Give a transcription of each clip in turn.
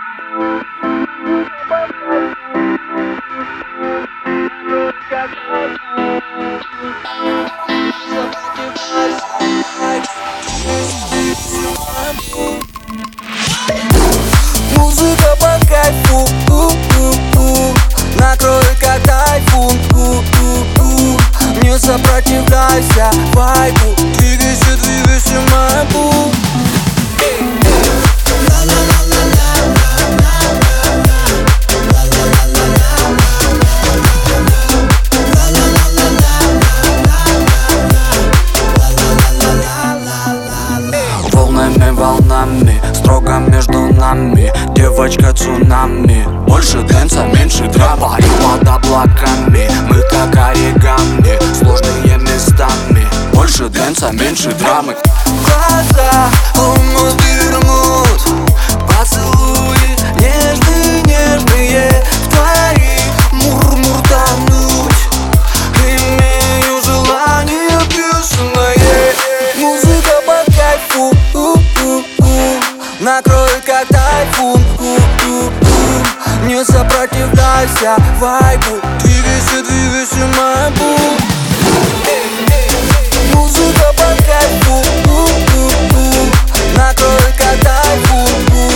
Музыка по кайфу, накроет как тайфун, не сопротивляйся вайбу, двигайся, двигайся, мой бу. Волнами, строго между нами, девочка цунами. Больше дэнса, меньше драма, и под облаками мы как оригами, сложные местами. Больше дэнса, меньше драмы. Глаза умут вернут, поцелуи нежные, нежные, в твоих мур-мур тонуть. Имею желание бешеное. Музыка по кайфу, накроет как тайфун, не сопротивляйся вайбу, двигайся, двигайся, мой бу. Музыка по кайфу, накроет как тайфун,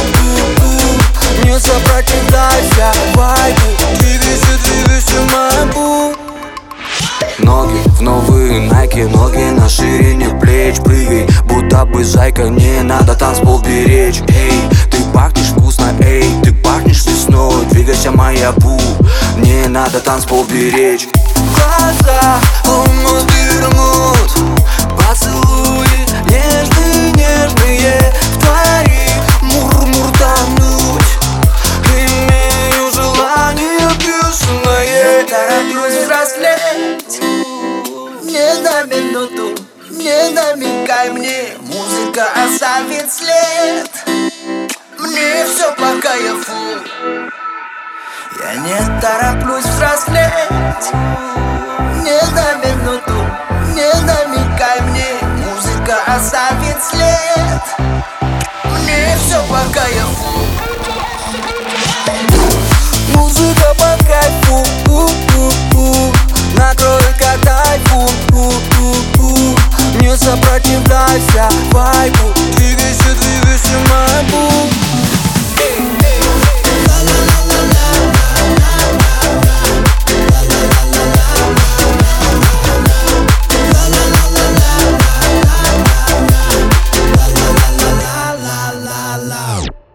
не сопротивляйся вайбу, двигайся, двигайся, мой бу. Ноги в новые найки, ноги на ширине плеч. Прыгай, будто бы зайка, не надо танцпол беречь. Эй, ты пахнешь вкусно, эй, ты пахнешь весной. Двигайся, моя бу, не надо танцпол беречь. Глаза умут вернут, поцелуи нежные, нежные, в твоих мур-мур тонуть. Имею желание бешеное. Тороплюсь взрослеть, не на минуту, не намекай мне. Музыка оставит след, мне все по кайфу. Я не тороплюсь взрослеть, не на минуту, не намекай мне. Музыка оставит след, мне все по кайфу. Музыка по кайфу, накроет как тайфун, не сопротивляйся вайбу, двигайся, двигайся, мой бу. La la la la.